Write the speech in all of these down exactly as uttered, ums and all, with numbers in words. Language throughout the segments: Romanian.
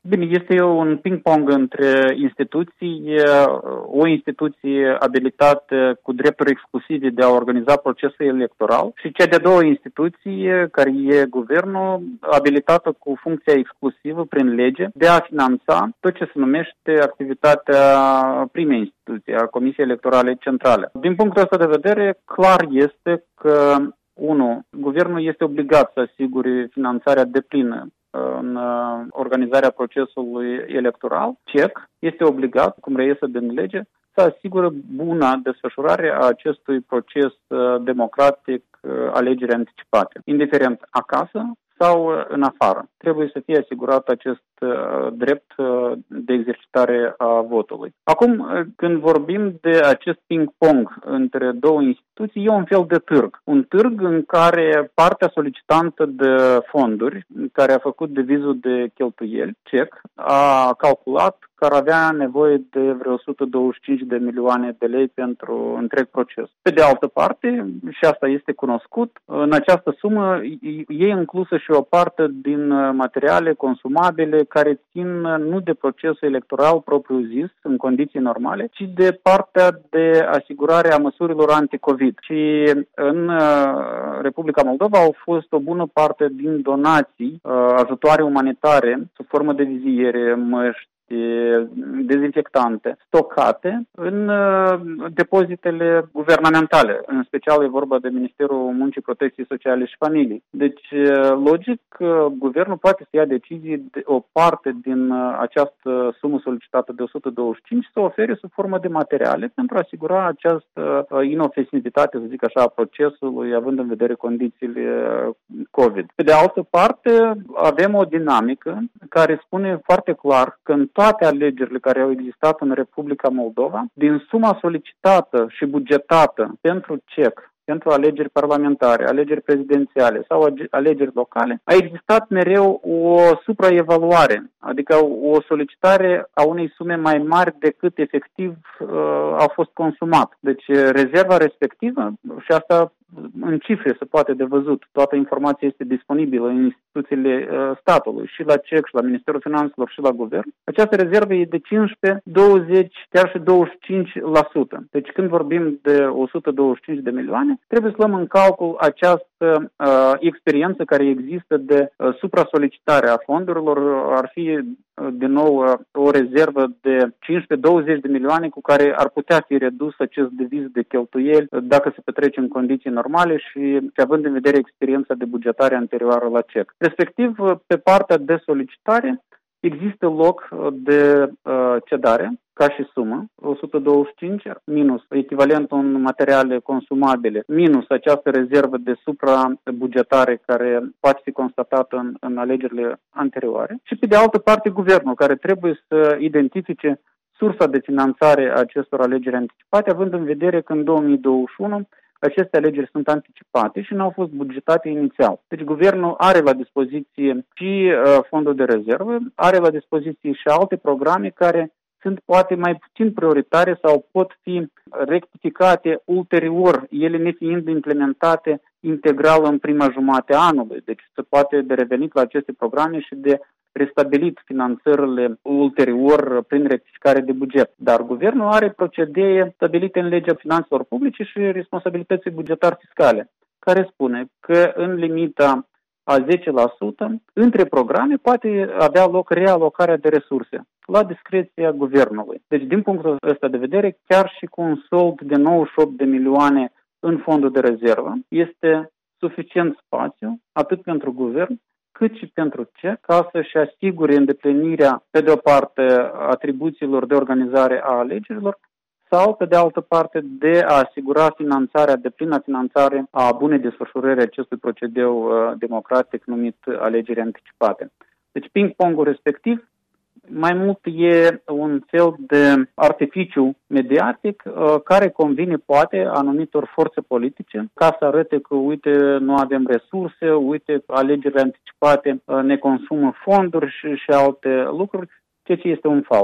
Bine, este un ping-pong între instituții, o instituție abilitată cu drepturi exclusive de a organiza procesul electoral și cea de-a doua instituție, care e guvernul, abilitată cu funcția exclusivă prin lege de a finanța tot ce se numește activitatea primei instituții, a Comisiei Electorale Centrale. Din punctul ăsta de vedere, clar este că, unu, guvernul este obligat să asigure finanțarea deplină în organizarea procesului electoral. C E C este obligat, cum reiese din lege, să asigură buna desfășurare a acestui proces democratic, alegeri anticipate, indiferent acasă sau în afară. Trebuie să fie asigurat acest uh, drept uh, de exercitare a votului. Acum, uh, când vorbim de acest ping-pong între două instituții, e un fel de târg. Un târg în care partea solicitantă de fonduri, care a făcut devizul de cheltuieli, C E C, a calculat că ar avea nevoie de vreo o sută douăzeci și cinci de milioane de lei pentru întreg proces. Pe de altă parte, și asta este cunoscut, în această sumă e inclusă și o parte din materiale consumabile care țin nu de procesul electoral propriu-zis, în condiții normale, ci de partea de asigurare a măsurilor anti-COVID. Și în Republica Moldova au fost o bună parte din donații, ajutoare umanitare, sub formă de viziere, măști, dezinfectante stocate în depozitele guvernamentale. În special e vorba de Ministerul Muncii, Protecției Sociale și Familiei. Deci, logic, guvernul poate să ia decizii de o parte din această sumă solicitată de o sută douăzeci și cinci să o ofere sub formă de materiale pentru a asigura această inofensivitate, să zic așa, a procesului, având în vedere condițiile COVID. Pe de altă parte, avem o dinamică care spune foarte clar că în toate alegerile care au existat în Republica Moldova, din suma solicitată și bugetată pentru C E C, pentru alegeri parlamentare, alegeri prezidențiale sau alegeri locale, a existat mereu o supraevaluare, adică o solicitare a unei sume mai mari decât efectiv uh, a fost consumat. Deci rezerva respectivă, și asta în cifre se poate de văzut, toată informația este disponibilă în instituțiile uh, statului, și la C E C, și la Ministerul Finanțelor, și la Guvern. Această rezervă e de cincisprezece, douăzeci, chiar și douăzeci și cinci la sută. Deci când vorbim de o sută douăzeci și cinci de milioane, trebuie să luăm în calcul această uh, experiență care există de uh, supra-solicitare a fondurilor. Ar fi uh, din nou uh, o rezervă de cincisprezece douăzeci de milioane cu care ar putea fi redus acest deviz de cheltuieli uh, dacă se petrece în condiții normale și având în vedere experiența de bugetare anterioară la C E C. Respectiv, uh, pe partea de solicitare, există loc de uh, cedare, ca și sumă, o sută douăzeci și cinci minus echivalentul în materiale consumabile, minus această rezervă de supra-bugetare care poate fi constatată în, în alegerile anterioare și, pe de altă parte, guvernul, care trebuie să identifice sursa de finanțare a acestor alegeri anticipate, având în vedere că în două mii douăzeci și unu aceste alegeri sunt anticipate și nu au fost bugetate inițial. Deci guvernul are la dispoziție și uh, fondul de rezervă, are la dispoziție și alte programe care sunt poate mai puțin prioritare sau pot fi rectificate ulterior, ele nefiind implementate integral în prima jumătate a anului. Deci se poate de revenit la aceste programe și de restabilit finanțările ulterior prin rectificare de buget. Dar guvernul are procedee stabilite în legea finanțelor publice și responsabilității bugetar fiscale, care spune că în limita a zece la sută între programe poate avea loc realocarea de resurse la discreția guvernului. Deci, din punctul ăsta de vedere, chiar și cu un sold de nouăzeci și opt de milioane în fondul de rezervă, este suficient spațiu, atât pentru guvern, cât și pentru C E C, ca să-și asigure îndeplinirea, pe de o parte, atribuțiilor de organizare a alegerilor, sau, pe de altă parte, de a asigura finanțarea, deplină finanțare a bunei desfășurări acestui procedeu uh, democratic numit alegeri anticipate. Deci, ping-pongul respectiv, mai mult e un fel de artificiu mediatic uh, care convine, poate, anumitor forțe politice ca să arate că, uite, nu avem resurse, uite, alegerile anticipate uh, ne consumă fonduri și, și alte lucruri, ceea ce este un fals.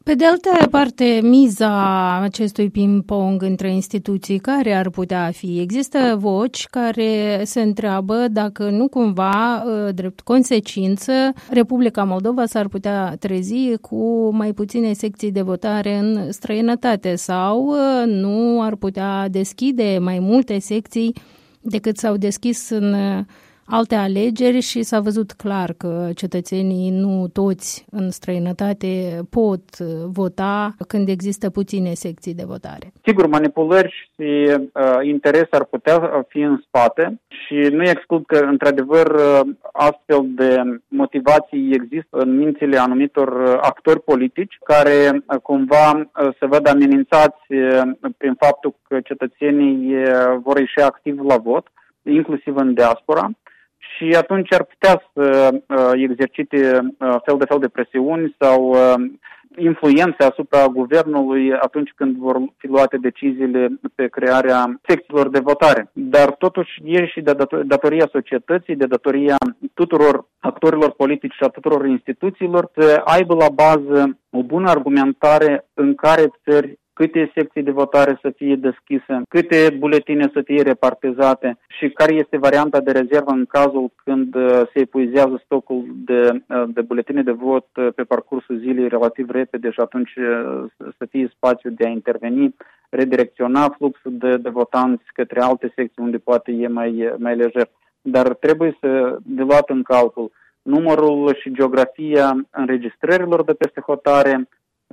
Pe de altă parte, miza acestui ping-pong între instituții, care ar putea fi? Există voci care se întreabă dacă nu cumva, drept consecință, Republica Moldova s-ar putea trezi cu mai puține secții de votare în străinătate sau nu ar putea deschide mai multe secții decât s-au deschis în alte alegeri și s-a văzut clar că cetățenii nu toți în străinătate pot vota când există puține secții de votare. Sigur, manipulări și uh, interes ar putea fi în spate și nu exclud că, într-adevăr, astfel de motivații există în mințile anumitor actori politici care uh, cumva uh, se văd amenințați uh, prin faptul că cetățenii uh, vor ieși activ la vot, inclusiv în diaspora. Și atunci ar putea să uh, exercite uh, fel de fel de presiuni sau uh, influențe asupra guvernului atunci când vor fi luate deciziile pe crearea secțiilor de votare. Dar totuși e și de datoria societății, de datoria tuturor actorilor politici și a tuturor instituțiilor să aibă la bază o bună argumentare în care țări câte secții de votare să fie deschise, câte buletine să fie repartizate și care este varianta de rezervă în cazul când se epuizează stocul de, de buletine de vot pe parcursul zilei relativ repede și atunci să fie spațiu de a interveni, redirecționa fluxul de, de votanți către alte secții unde poate e mai, mai lejer. Dar trebuie să de luat în calcul numărul și geografia înregistrărilor de peste hotare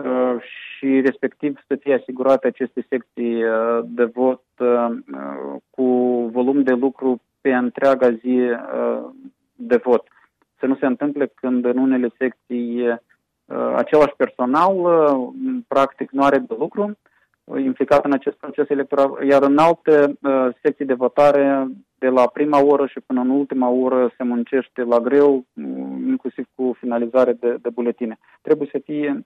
și respectiv să fie asigurate aceste secții de vot cu volum de lucru pe întreaga zi de vot. Să nu se întâmple când în unele secții același personal practic nu are de lucru implicat în acest proces electoral, iar în alte secții de votare de la prima oră și până în ultima oră se muncește la greu, inclusiv cu finalizare de, de buletine. Trebuie să fie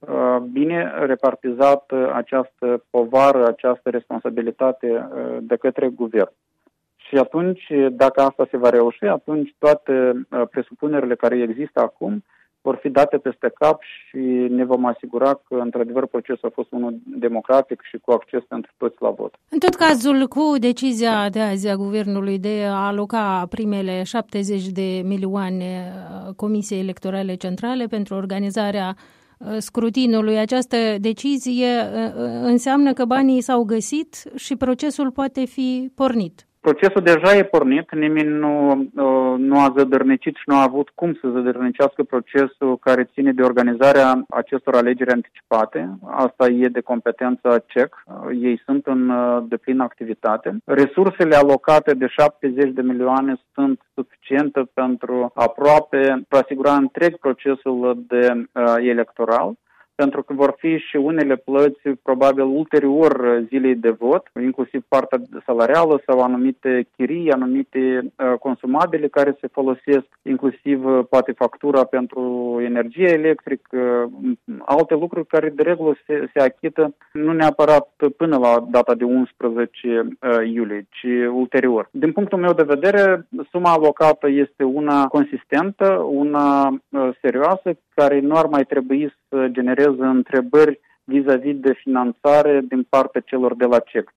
bine repartizată această povară, această responsabilitate de către guvern. Și atunci, dacă asta se va reuși, atunci toate presupunerile care există acum vor fi date peste cap și ne vom asigura că, într-adevăr, procesul a fost unul democratic și cu acces pentru toți la vot. În tot cazul, cu decizia de azi a Guvernului de a aloca primele șaptezeci de milioane Comisiei Electorale Centrale pentru organizarea scrutinului, această decizie înseamnă că banii s-au găsit și procesul poate fi pornit. Procesul deja e pornit, nimeni nu, nu a zădărnicit și nu a avut cum să zădărnicească procesul care ține de organizarea acestor alegeri anticipate. Asta e de competența C E C. Ei sunt în deplină activitate. Resursele alocate de șaptezeci de milioane sunt suficiente pentru aproape, pentru a asigura întreg procesul de uh, electoral, pentru că vor fi și unele plăți probabil ulterior zilei de vot, inclusiv partea salarială sau anumite chirii, anumite uh, consumabile care se folosesc, inclusiv uh, poate factura pentru energie electrică, uh, alte lucruri care de regulă se, se achită nu neapărat până la data de unsprezece uh, iulie, ci ulterior. Din punctul meu de vedere, suma alocată este una consistentă, una uh, serioasă, care nu ar mai trebui să genereze întrebări vis-a-vis de finanțare din partea celor de la C E C.